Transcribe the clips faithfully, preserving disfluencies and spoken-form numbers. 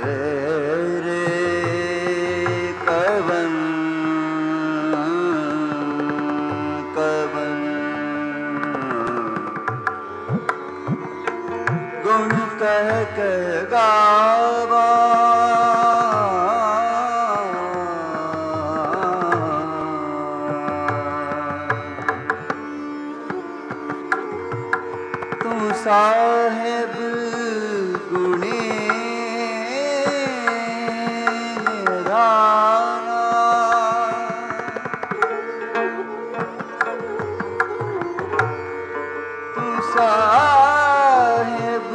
साहेब गुणी निराना तू साहेब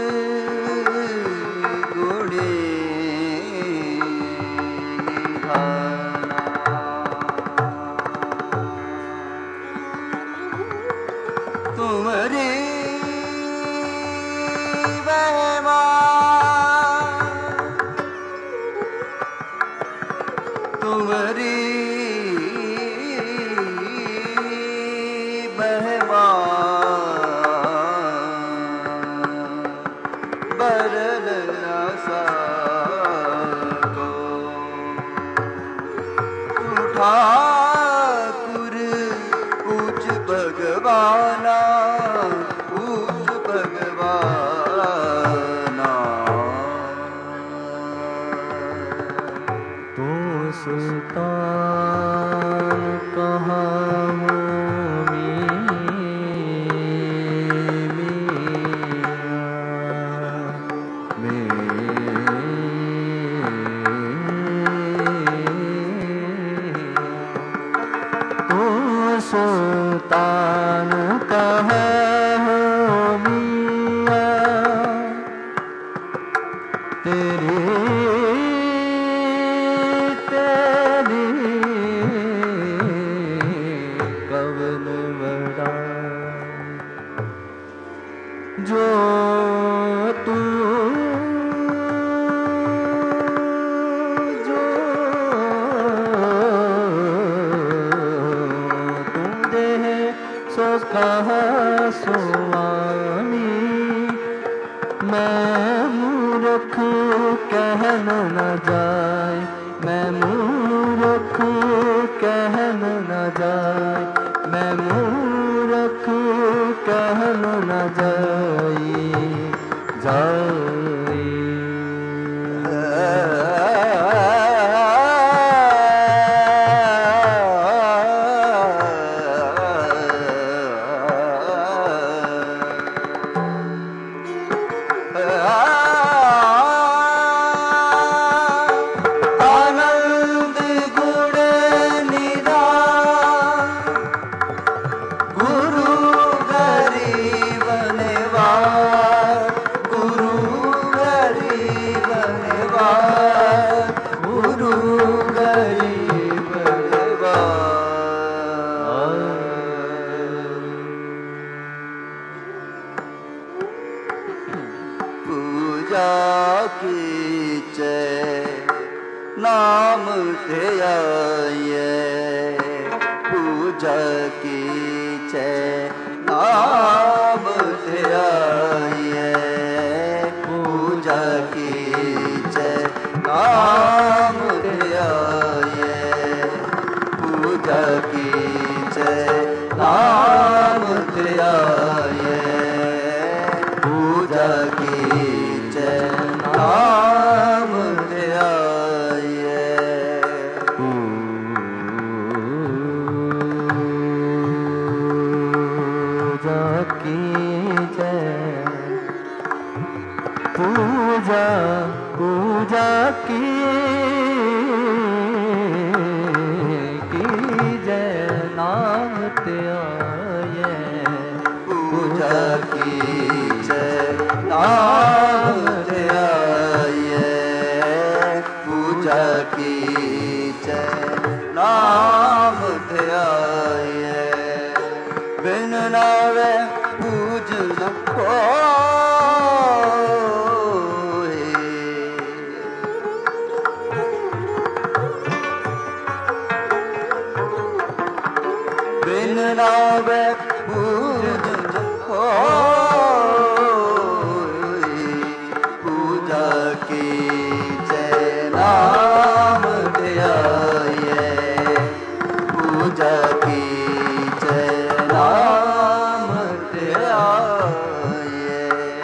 गुणी निराना तुम्हारी तुम्हारी महिमा बरन न सको ठाकुर ऊंच भगवाना ऊंच भगवाना तो सुल्तान कहाँ हो सुल्तान कहाँ हो मियां तेरी तेरी कवन बड़ा जो तू कहा स्वामी मैं मूर्ख कहन न जाए मैं मूर्ख कहन न जाए मैं मूर्ख कहन न जाए जाए नाम ध्याये पूजा की जय नाम ध्याये पूजा की जय नाम ध्याये पूजा की जय नाम ध्याये पूजा की जय नाम ध्याये पूजा पूजा की की जय नाम ध्याये पूजा की जय नाम ध्याये पूजा की जय नाम ध्याये बिन नावे पूज न कोई बिन नावे पूज न कोई पूजा की नाम ध्याये पूजा की जय नाम ध्याये।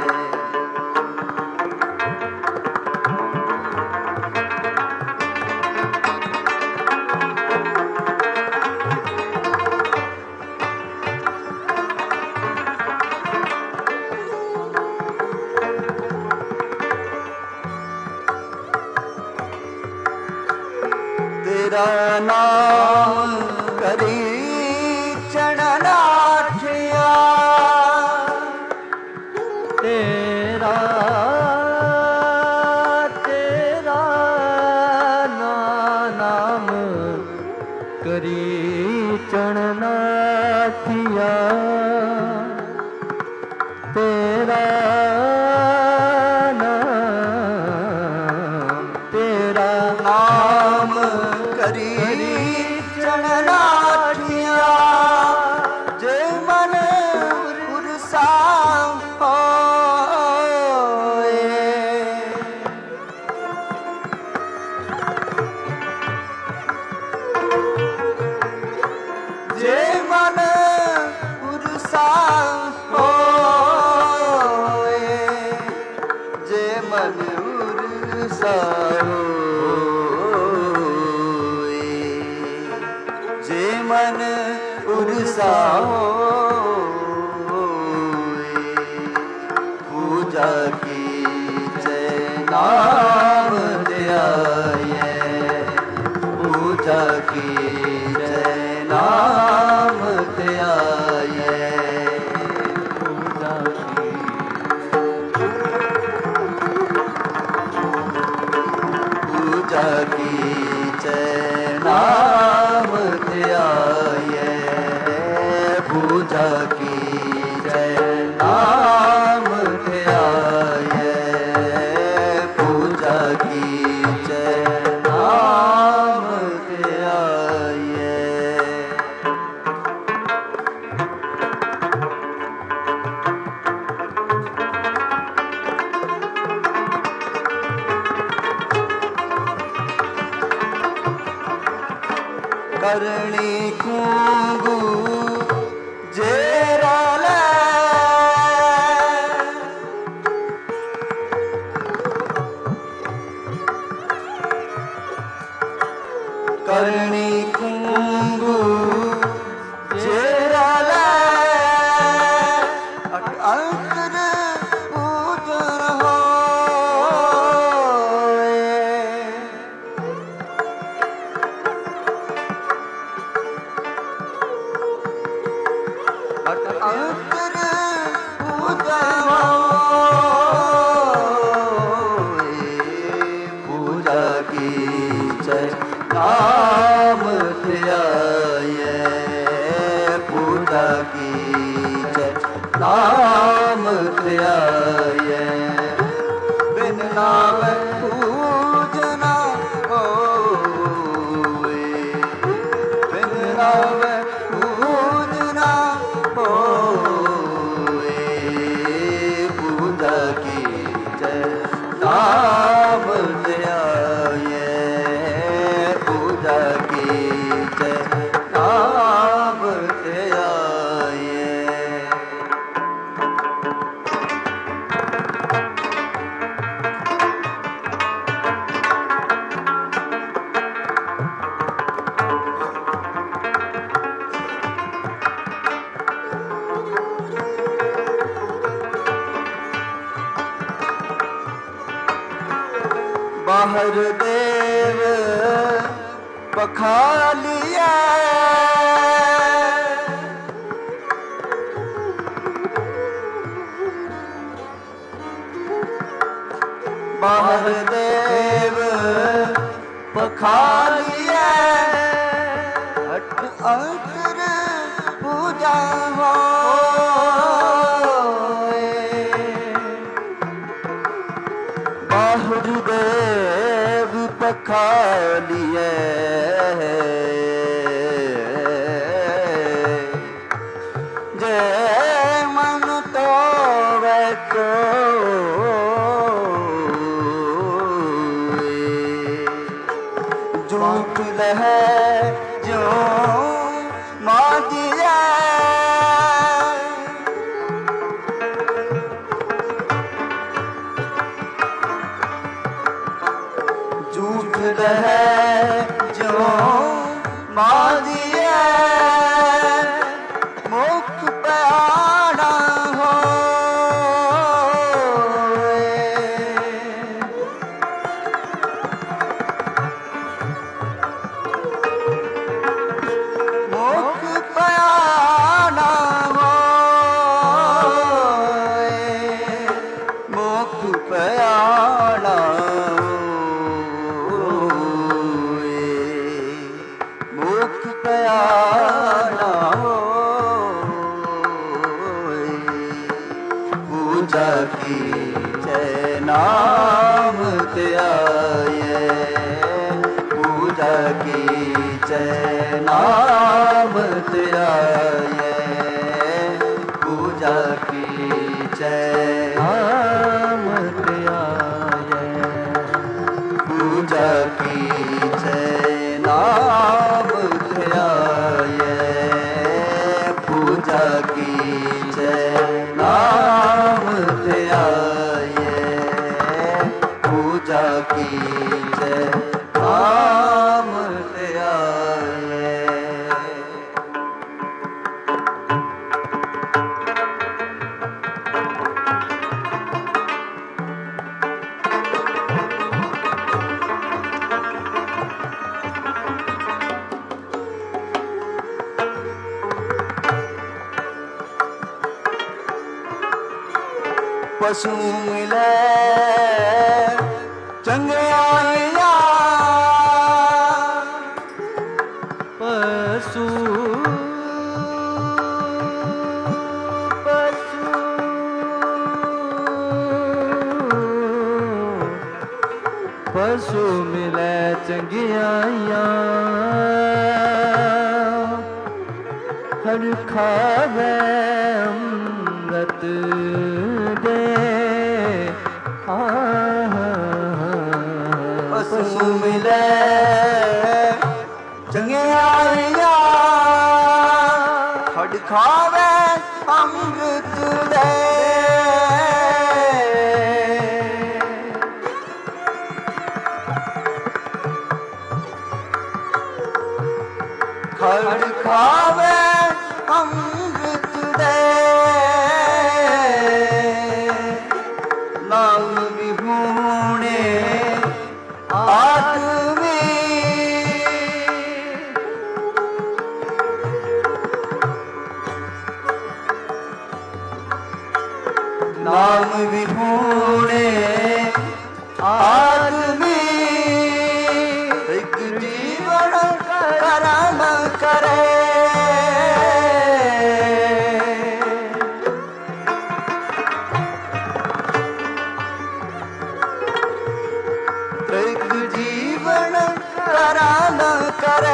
तेरा नाम करी चढ़नाठिया तेरा तेरा नाम करी चढ़ना थिया तेरा नाम तेरा नाम करी चढ़नाठिया जे मन उरसा होए जे मन उरसा होए जे मन उरसा होए जे मन उरसा होए पूजा की जय नाम ध्याये पूजा की जय नाम ध्याये पूजा की पूजा की जय नाम ध्याये पूजा की जय नाम ध्याये पूजा की जय नाम ध्याये। करणी खूंगू जेराले करणी खूंगू जेराले अंतर पूजन होए अंतर पूजा होए पूजा की जय नाम ध्याये पूजा की जय नाम ध्याये बिन नाम पूजना होए बिन नाम पूजना होए पूजा की जय नाम ध्याये पूजा की जय नाम ध्याये। बाहर देव पखालिया बाहर देव पखालिया हट अंतर पूजा होए बाहर देव पखालिए जय मन तो वैको झूठ है जो माजिया झूठ है जो माजिया मुख प्यारा हो मुख प्यारा हो मुख प्यारा मुख प्यारा पूजा की जय नाम त्याये पूजा की जय नाम त्याये पूजा की जय नाम त्याये पूजा की जय नाम त्याये पूजा की जय नाम त्याये पूजा की जय नाम त्याये पशु मिले चंगियाइया पशु पशु पशु मिले चंगियाइया हर खावे अमृत दे पशु मिले चंगियाइया खड़ खावे अमृत दे खड़ खावे अमृत दे नाम विभूणे आत्मी नाम विभूणे आत्मी एक जीवन कर्म करे एक जीवन कर्म करे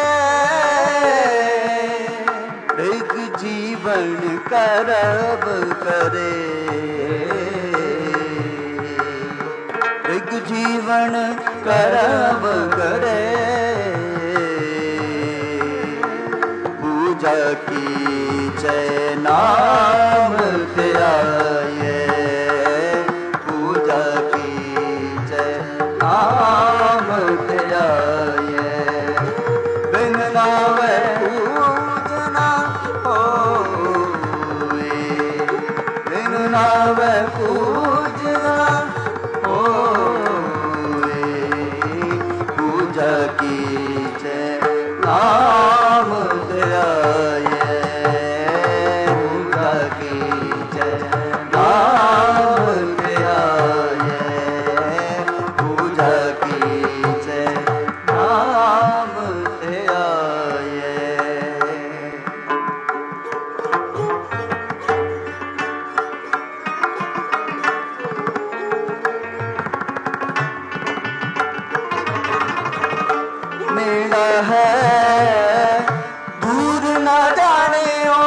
एक जीवन कर्म करे एक जीवन कर्म करे पूजा की जय नाम त्याये पूजा की जय नाम त्याये बिन नावे पूजना होए बिन नावे पूजना होए पूजा की जय नाम त्याये पूजा की जय नाम त्याये पूजा की जय नाम त्याये मेरा है दूर न जाने ओ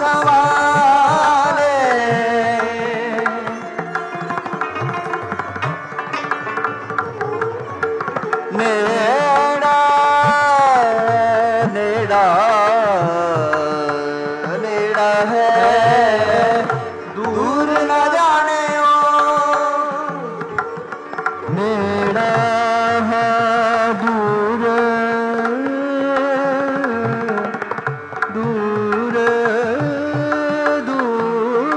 संभाले नेड़ा नेड़ा नेड़ा है दूर न जाने ओ नेड़ा है दूर दूर दूर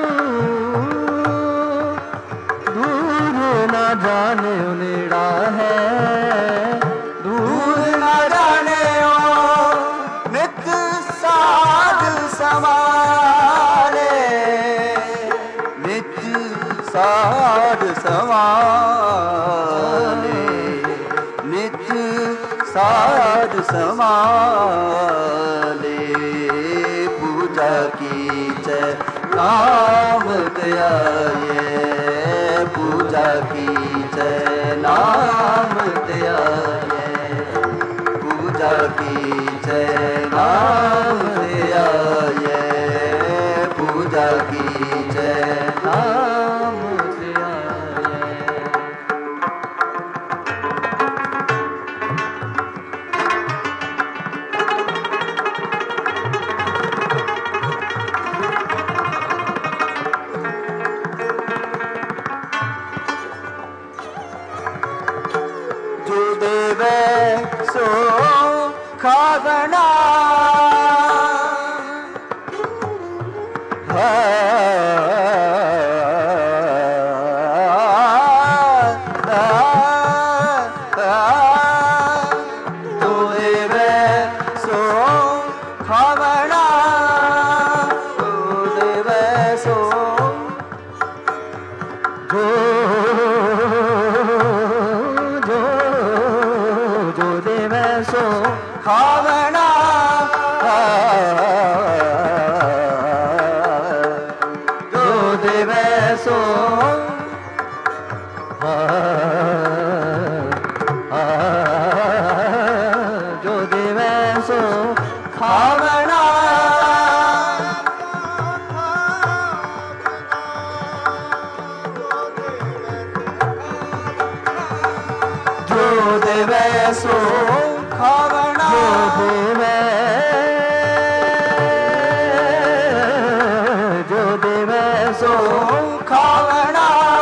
दूर न जाने ओ नेड़ा है दूर न जाने ओ नित साध समाले नित साध समाले नित साध समाले पूजा की जय नाम त्याये पूजा की जय नाम त्याये पूजा की जय नाम त्याये पूजा की जय नाम त्याये जो देवे सो खावना जो देवे सो खावना जो देवे सो जो जो जो देवे सो खावना जो देवे सो जो देवे सो खावना जो देवे सो खावना जो देवे सो खावना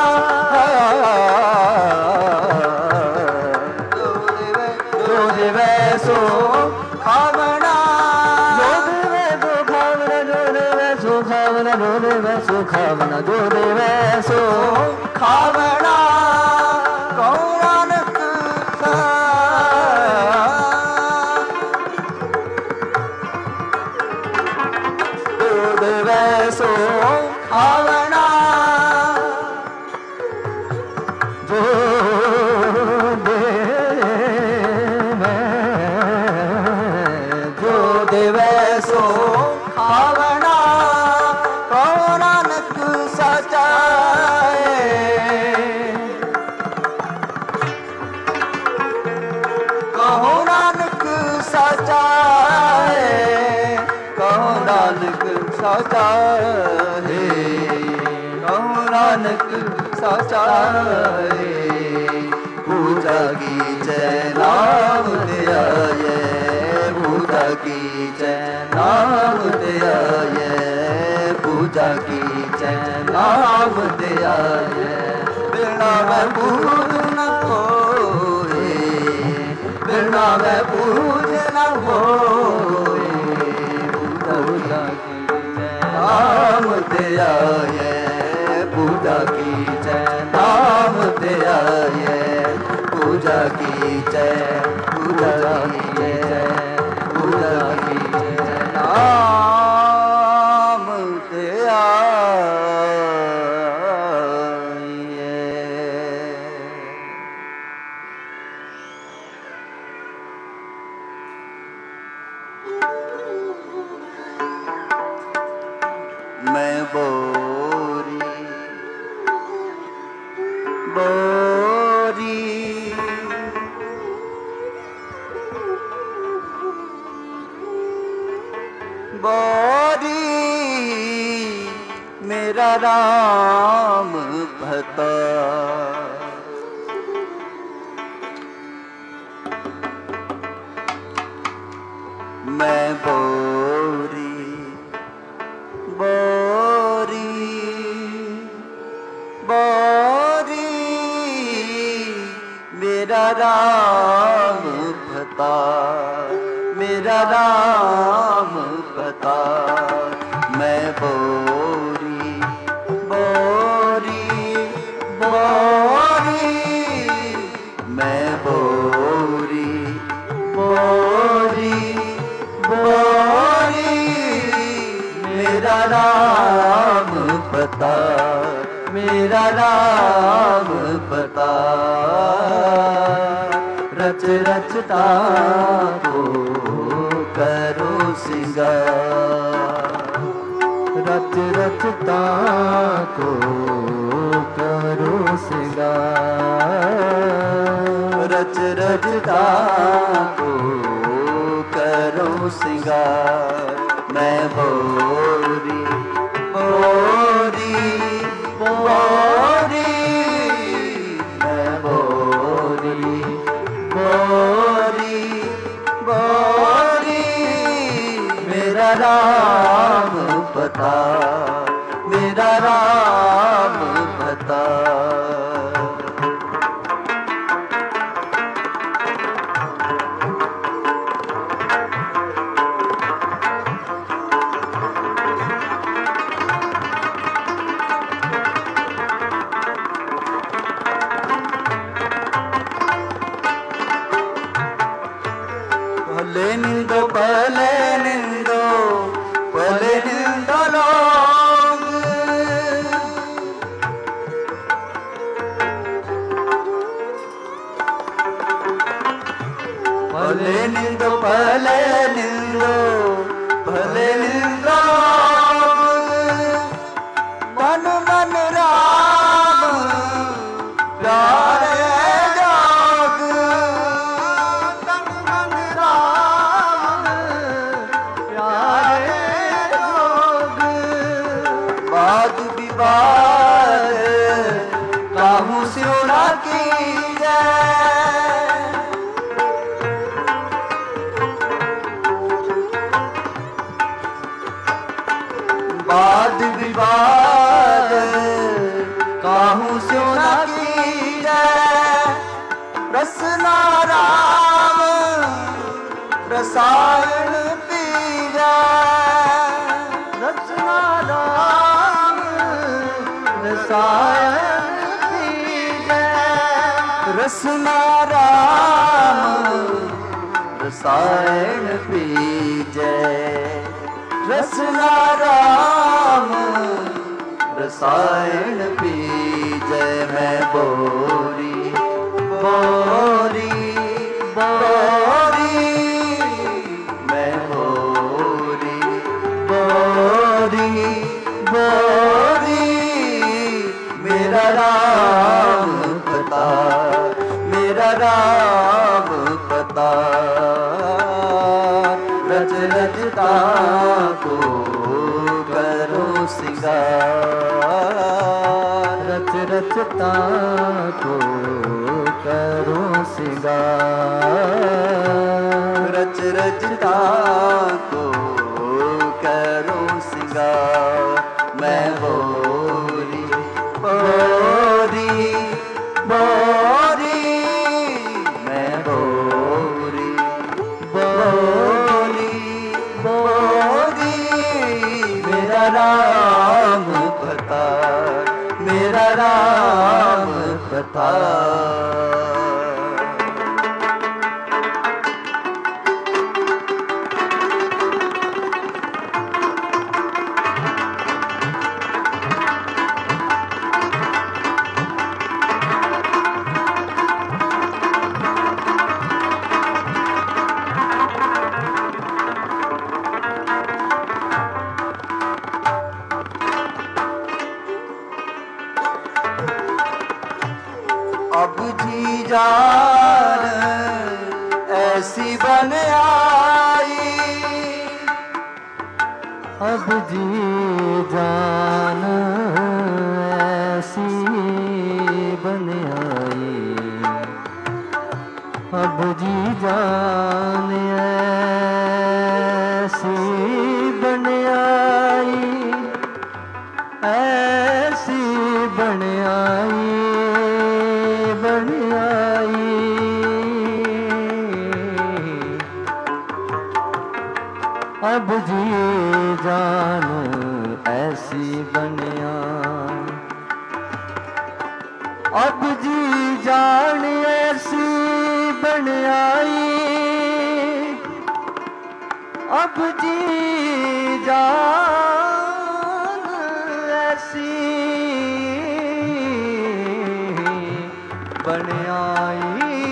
जो देवे सो खावना जो देवे सो खावना जो देवे सो खावना जो देवे सो खावना जो देवे सो खावना गौरानक जो देवे सो खावना जो जो देवे सो खावना गौरानक सचाए कहो नानक सचाए कहो नानक सचाए कहो नानक सचाए पूजा की जय नाम त्याये पूजा की जय नाम त्याये पूजा की जय नाम त्याये बिना मैं पूज न होए बिना मैं पूज न होए पूजा की जय नाम त्याये पूजा की जय नाम त्याये पूजा की जय पूजा की जय पूजा की जय नाम त्याये मैं बोरी बोरी बोरी मेरा राम भता। मैं बोरी बोरी बोरी मेरा राम भता, मेरा राम भता। मैं बोरी बोरी बोरी मैं बोरी बोरी बोरी मेरा राम पता, मेरा राम पता। रच रचता को करो सिंगार, रच रचता को करो सिंगार, रच रचता को करो सिंगार। मैं बोरी बोरी बोरी मैं बोरी बोरी बोरी मेरा राम पता, मेरा राम पता। भले निंदो भले निंदो भले निंदो लोग, भले निंदो भले निंदो भले निंदो मन मन राम प्यारे जोग, तन मन राम प्यारे जोग। वाद विवाद काहू सिरा की वाद विवाद काहू सोना की रसना राम रसायन पी रसना राम रसायन पी रसना राम रसायन पी रसना राम रसायन पीजय। मैं बोरी बोरी बोरी मैं बोरी बोरी बोरी मेरा राम पता, मेरा राम पता। रच रचता को करो सिंगार, रच रचता को करो सिंगार, रच रचता को करो सिंगार। मैं बोरी बोरी बोरी मैं बोरी बोरी बोरी मेरा राम पता, मेरा राम पता। अब जी जान ऐसी बन आई, अब जी जान अब जी जान ऐसी बन आई, ऐसी बन आई, बन आई। अब जी जान ऐसी बन आई, अब जी जान ऐसी बन आई, अब जी जान ऐसी बन आई।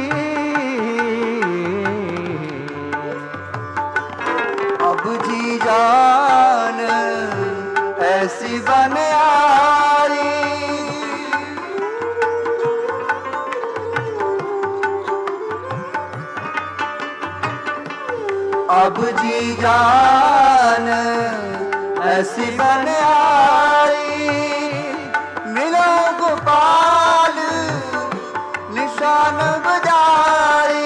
अब जी जान ऐसी बन आई, अब जी जान ऐसी बन आई। मिलो गोपाल निशान बजाई,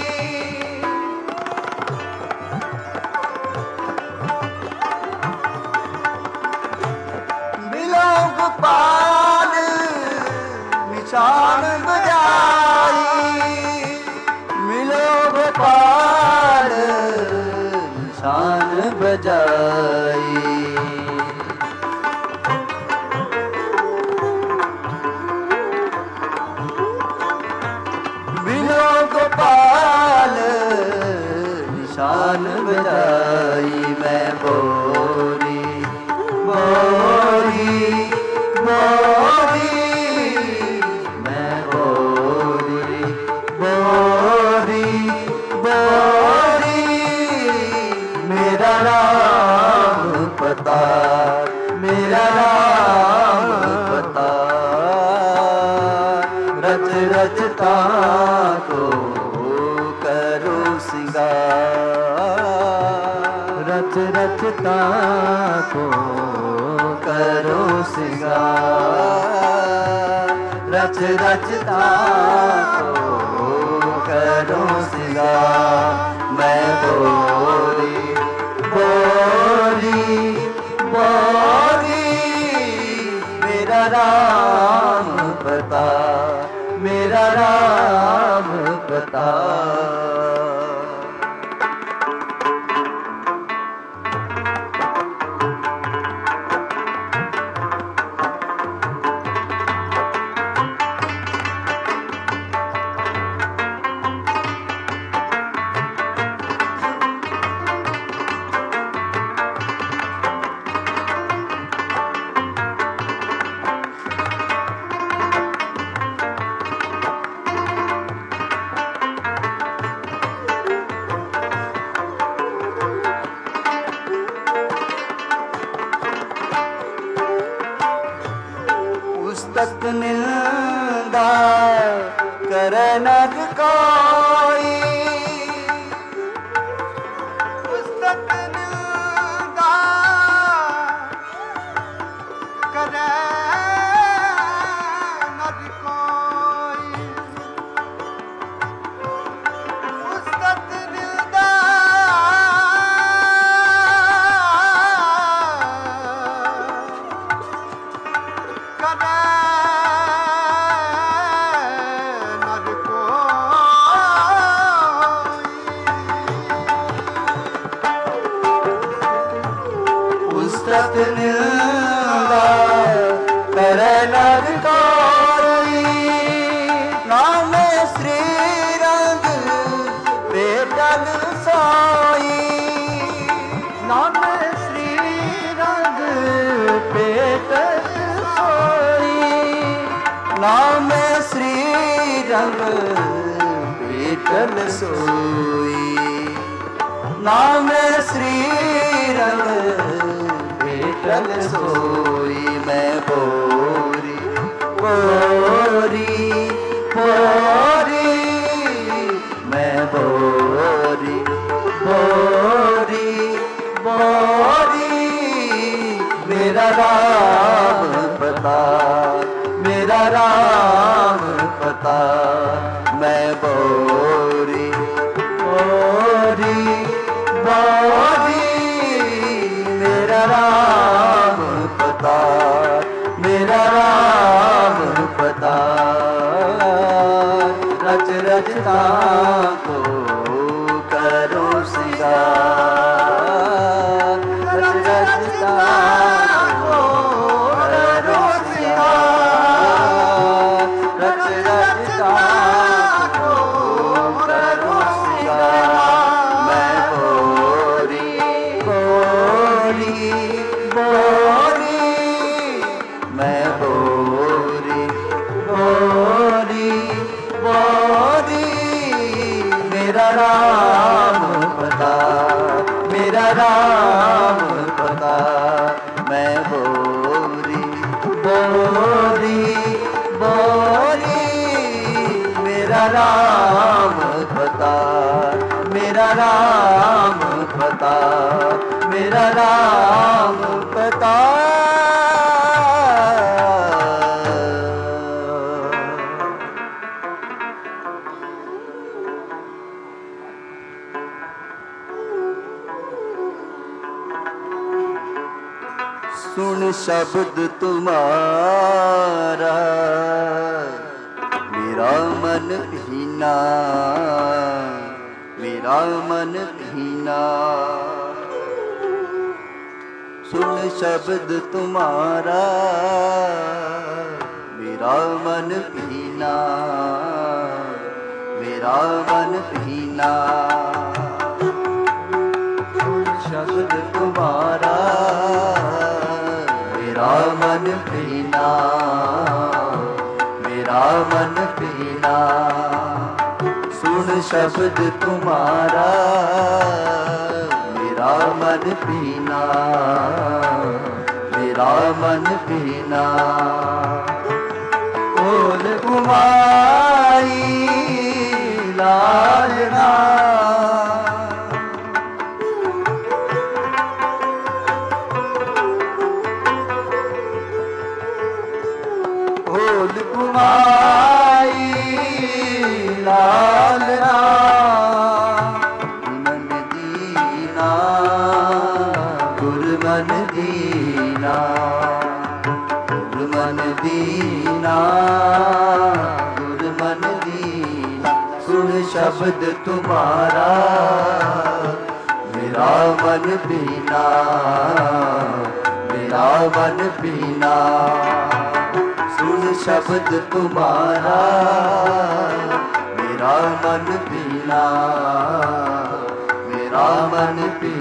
मिलो गोपाल निशान बजाई, मिलो गोपाल निशान बजाई। मिलो गोपाल निशान बजाई। मैं बोरी बोरी बोरी, मैं बोरी बोरी बोरी, मेरा राम पता, मेरा राम पता। रच रचता को करो सिंगार, रच रचता को करो सिंगार, रच रचता को करो सिंगार। मैं बोरी बोरी बोरी, मेरा राम पता, मेरा राम पता। पुस्तक निंदा करे न कोई, पुस्तक निंदा करे न कोई, पुस्तक निंदा करे पुस्तक निंदा करे नर कोई। नाम श्री रंग बेटल सोई, नाम श्री रंग बेटल सोई, नाम श्री रंग बेटल सोई, नाम श्री रंग बेटल सोई। मैं बोरी बोरी बोरी, मैं बोरी बोरी बोरी, मेरा राम पता, मेरा राम पता। मैं बोरी राम पता। मैं बोरी बोरी बोरी मेरा राम पता, मेरा राम पता, मेरा राम पता। सुन शब्द तुम्हारा मेरा मन भीना, मेरा मन भीना। सुन शब्द तुम्हारा मेरा मन भीना, मेरा मन भीना। सुन शब्द तुम्हारा मेरा मन भीना, मेरा मन भीना। सुन शब्द तुम्हारा मेरा मन भीना, मेरा मन भीना। ओल कुमाई लालना, ओल कुमाई लालना। मन दीना गुरमन दीना, गुरमन दीना, गुरमन दीना। सुन शब्द तुम्हारा मेरा मन भीना, मेरा मन भीना। सुन शब्द तुम्हारा मेरा मन भीना, मेरा मन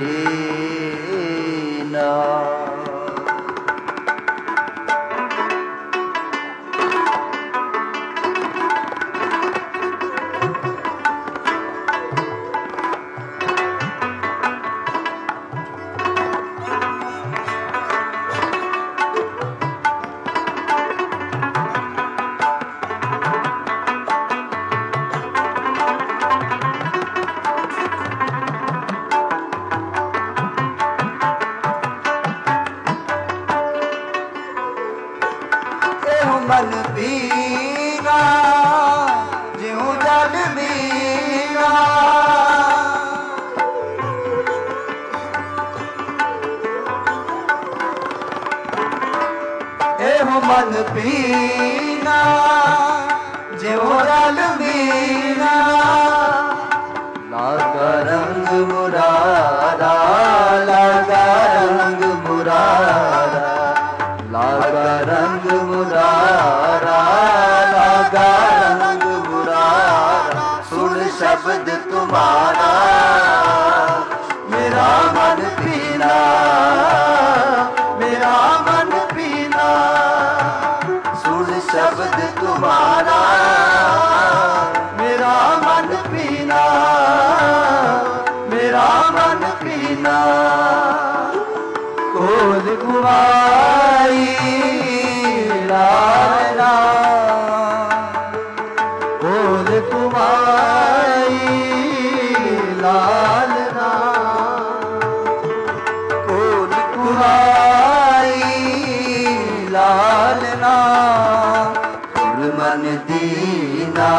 भीना। मन पीना ज्यों जल बीना, एहो मन पीना ज्यों जल बीना। लागा रंग मुरारा, लागा रंग मुरारा, लागा रंग मुरारा, लागा रंग मुरारा। सुन शब्द तुम्हारा मेरा मन पीना, मेरा मन पीना। सुन शब्द तुम्हारा मेरा मन पीना, मेरा मन पीना। कोल कुमाई लालना, कोल कुमाई लालना, कोल कुमाई लालना। गुरमन दीना,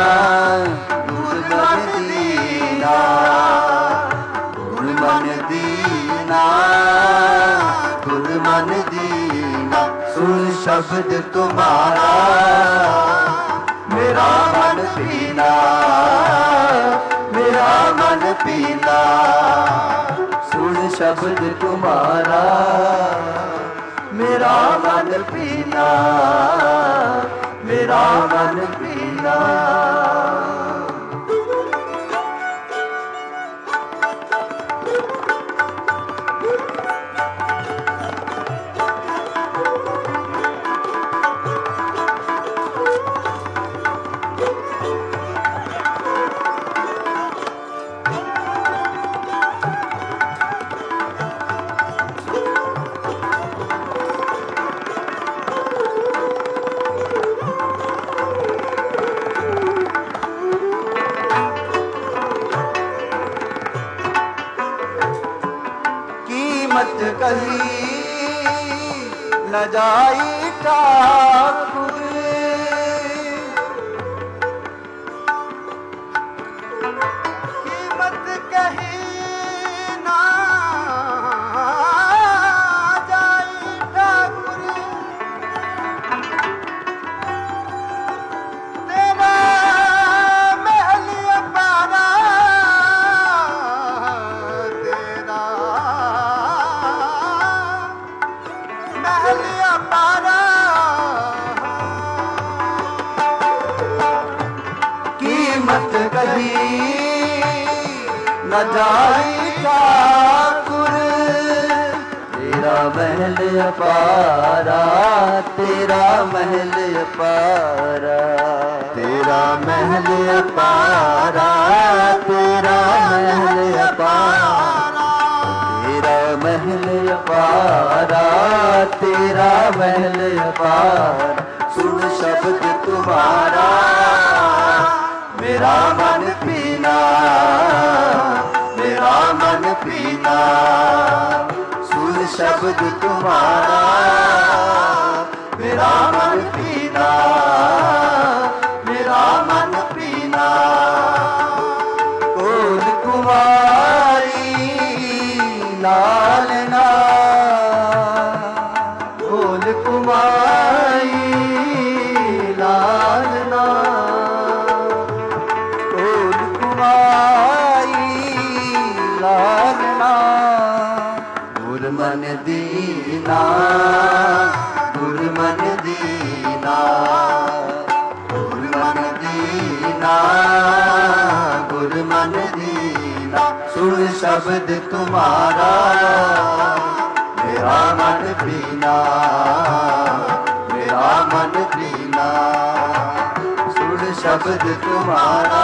गुरमन दीना, गुरमन दीना, गुरमन दीना। सुन शब्द तुम्हारा मेरा मन पीना, मेरा मन पीना। सुन शब्द तुम्हारा मेरा मन पीना, मेरा मन पीना। कीमत कही न जाई ठाकुर। कीमत कही ना जाई ठाकुर। तेरा महल अपारा, तेरा महल अपारा। कीमत कही न जाई ठाकुर। तेरा महल अपारा, तेरा महल अपारा, तेरा महल अपारा, तेरा महल अपारा, तेरा महल अपारा, तेरा महल अपारा। सुन शब्द तुम्हारा मेरा मन पीना, मेरा मन पीना। सुन शब्द तुम्हारा मेरा मन पीना, मेरा मन पीना। कोल कुमारी लालना, कोल कुमारी लालना, कोल कुमारी लालना। गुरमन दीना, गुरमन दीना, गुरमन दीना, गुरमन दीना। सुन शब्द तुम्हारा मेरा मन पीना, मेरा मन पीना। सुन शब्द तुम्हारा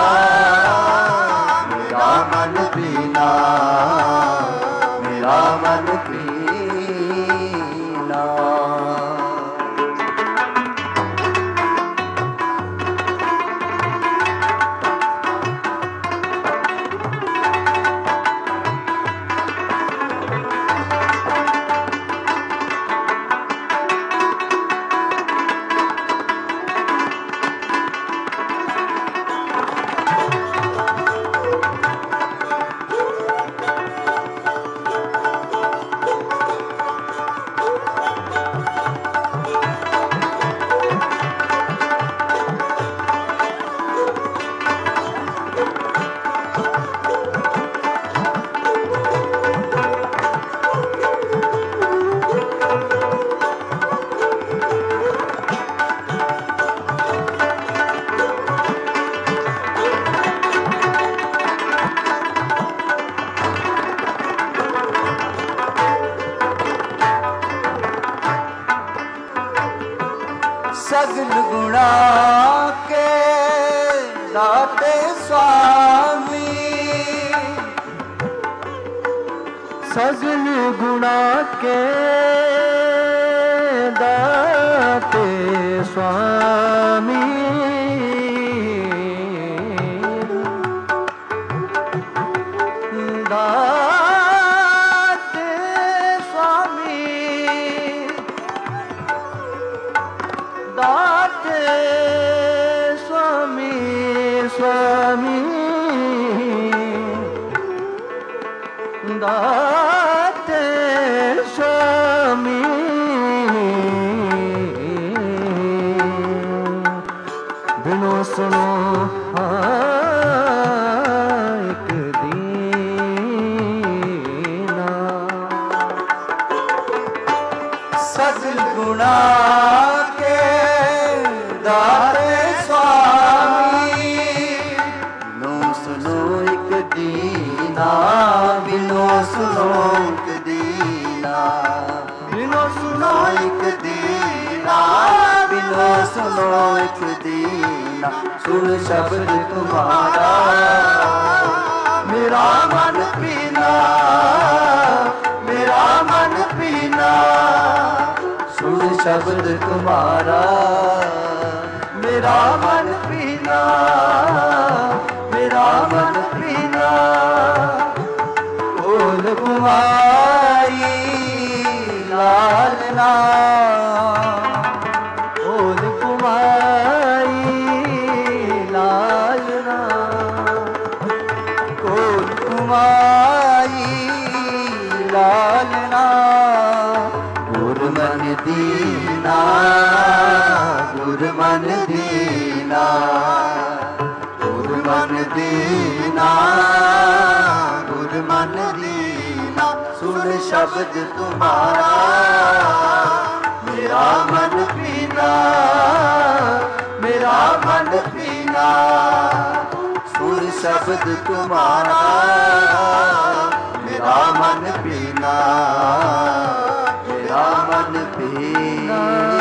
मेरा मन पीना, मेरा मन पीना। सगल गुणा के दाते स्वामी, सगल गुणा के दाते स्वामी। दाते स्वामी, दाते स्वामी, स्वामी दाते स्वामी। बिनो सुनो एक दीना। सगल गुणा के दाते स्वामी। बिनो सुनो एक दीना, बिनो सुनो एक दीना, बिनो सुनो एक दीना, बिनो सुनो एक दीना। सुन शब्द तुम्हारा मेरा मन पीना, मेरा मन पीना। सुन शब्द तुम्हारा मेरा मन पीना, मेरा मन पीना। बोल कुमारी लालना ओल कुमाई लालना ओल कुमाई लालना गुरमन दीना गुरमन दीना गुरमन दीना गुरमन दीना सुन शब्द तुम्हारा मेरा मन पीना मेरा मन पीना सुन शब्द तुम्हारा मेरा मन पीना मेरा मन पीना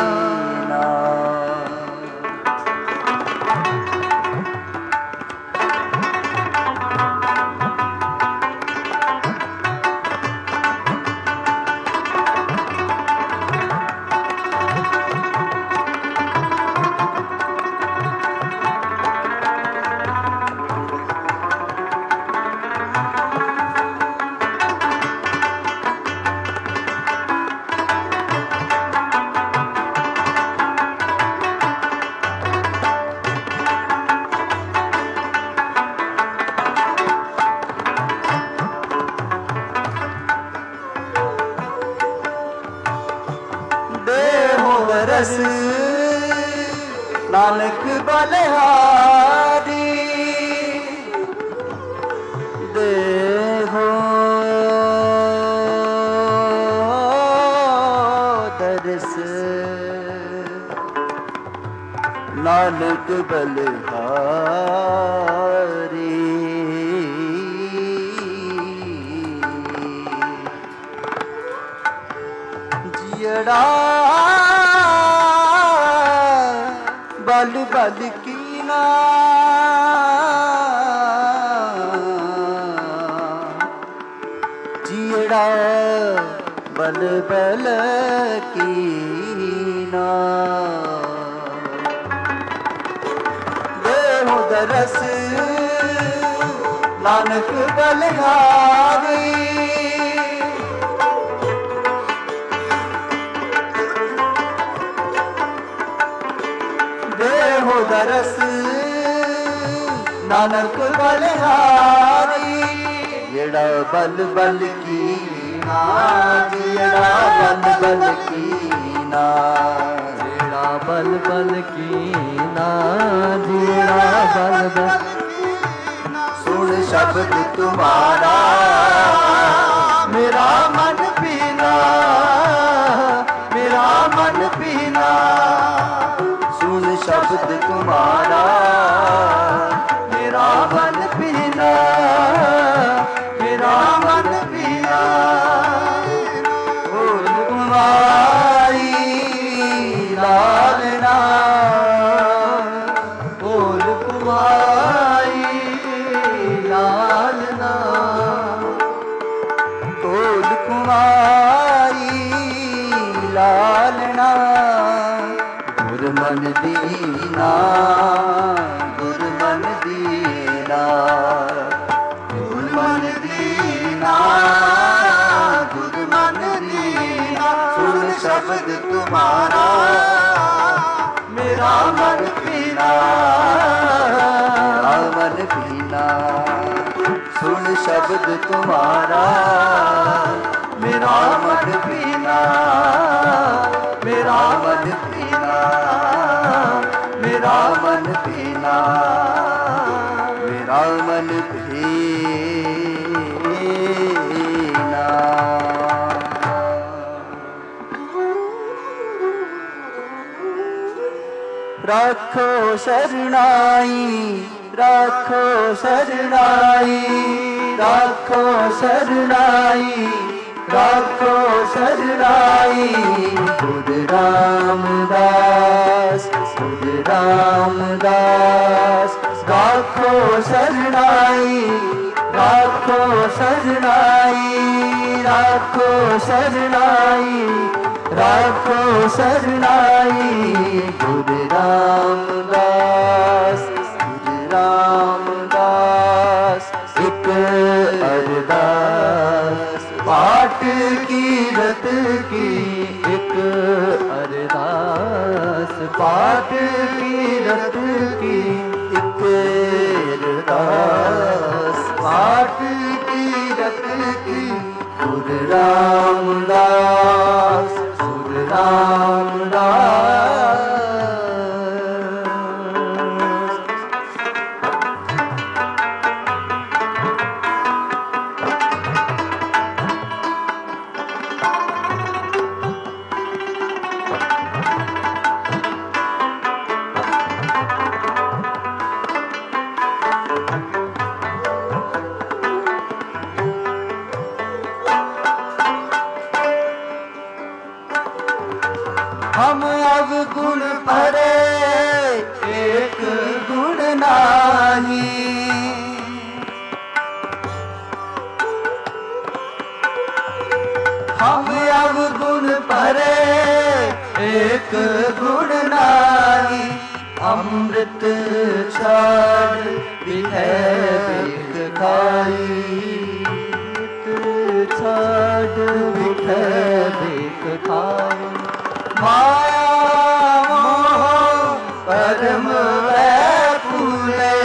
रस नानक बलिहारी देहो दरस नानक बलिहारी जियड़ा बल बल कीना जियड़ा बल बल कीना देहो दरस नानक बलिहारी देहो दरस नानक बलिहारी जेड़ा बल बल कीना जेड़ा बल बल कीना जेड़ा बल बल कीना जेड़ा बल बल सुन शब्द तुम्हारा मेरा मन पीना मेरा मन पीना सुन शब्द तुम्हारा मेरा मन पीना मेरा मन पीना बोल कुमारी लालना बोल कुमारी लालना बोल कुमारी लालना गुरमन दीना गुरमन दीना गुरमन दीना गुरमन दीना सुन शब्द तुम्हारा मेरा मन पीना मेरा मन पीना सुन शब्द तुम्हारा मेरा मन पीना मेरा मन पीना मेरा मन पीना मेरा मन पीना राखो शरणाई राखो शरणाई राखो शरणाई राखो शरणाई खुद रामदास खुद रामदास राखो शरणाई राखो शरणाई राखो शरणाई राखो शरणाई खुद रामदास खुद रामदास एक अरदास पाठ कीरत की एक अरदास पाठ कीरत की एक अरदास पाठ कीरत की सुर रामदास सुर रामदास। हम अब गुण परे एक गुण नाही, हम अब गुण परे एक गुण नाही, अमृत छाड़ बिखै बिख खाई, अमृत छाड़ बिखै बिख खाई। माया मोह परम व्याकुले,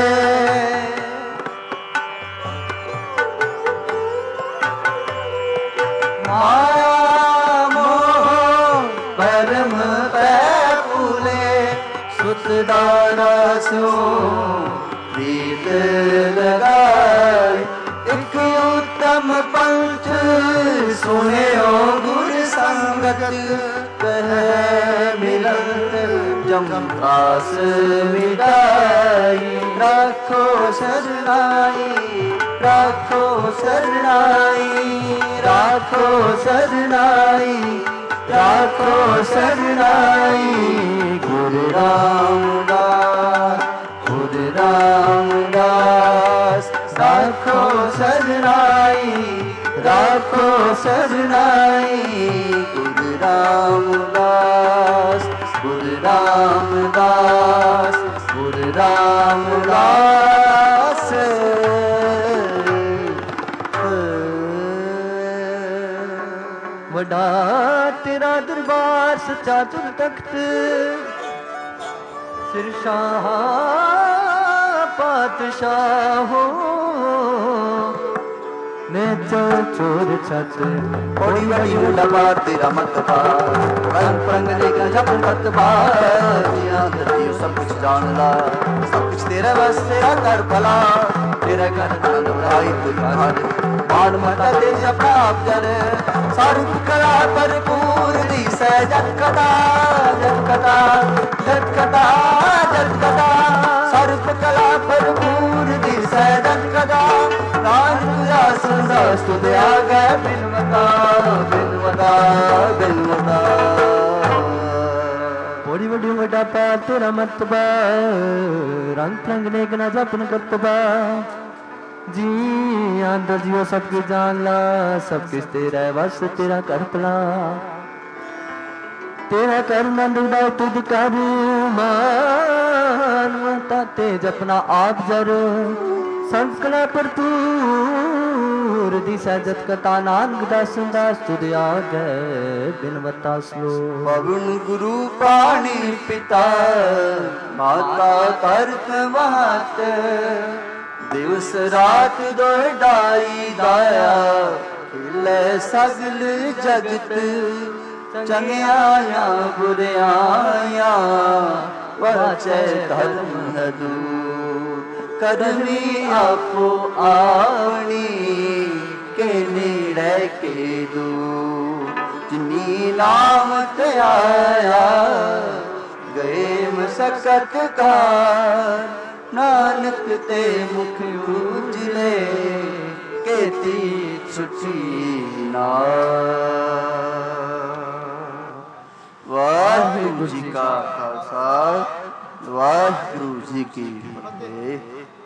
माया मोह परम व्याकुले, सुतदारा सो प्रीत लगाए, एक उत्तम पंथ सुने गुर संगत, कह मिलत जमकास मिटाई, राखो शरणाई राखो शरणाई राखो शरणाई राखो शरणाई। गुरु रामदास गुरु रामदास राखो शरणाई राखो शरणाई। गुरु रामदास गुरु रामदास गुरु रामदास। वडा तेरा दरबार सच्चा तुर तख्त, सिर शाह पातशाह हो, ने चोर चोर छत बड़ी बड़ी डबा तेरा मतबा, रंग पंग लेकर जब मतबा, सब कुछ जानला सब कुछ तेरा बस तेरा कर भला, तेरा घर आई तुझार मान मता तेज अपना आप जन, सारूप कला भरपूर दी सै जटकता जटकता जटकता जटकता, सारूप कला भरपूर दी सै जटकता, राज तुझा संदास तुझे आ गए बिनवता बिनवता बिनवता। बड़ी बड़ी वड्डा पा तेरा मतबा, रंग रंग नेक ना जपन करतबा, जी अंदर जियो सबकी जान ला, सब किस तेरा वस तेरा कर पला, तेरा करना दुदा तुझ कर मान मता तेज अपना आप जर, संकला पर तूर दी सजत कता, नानक दास दास तुझ आ गए बिनवता स्लो। पवन गुरु पाणी पिता माता तरत महत, दिवस रात दोडाई दाया, खिले सगल जगत, चंगियाया बुरियाया वचे धर्म दूर, करनी आपो आवनी के नीड़े के दूर, जिनी नाम ते आया गए मशक्कत का, नानक ते मुख उजले केती छुट्टी ना। वाहिगुरु जी का खालसा वाहिगुरु जी की फतेह।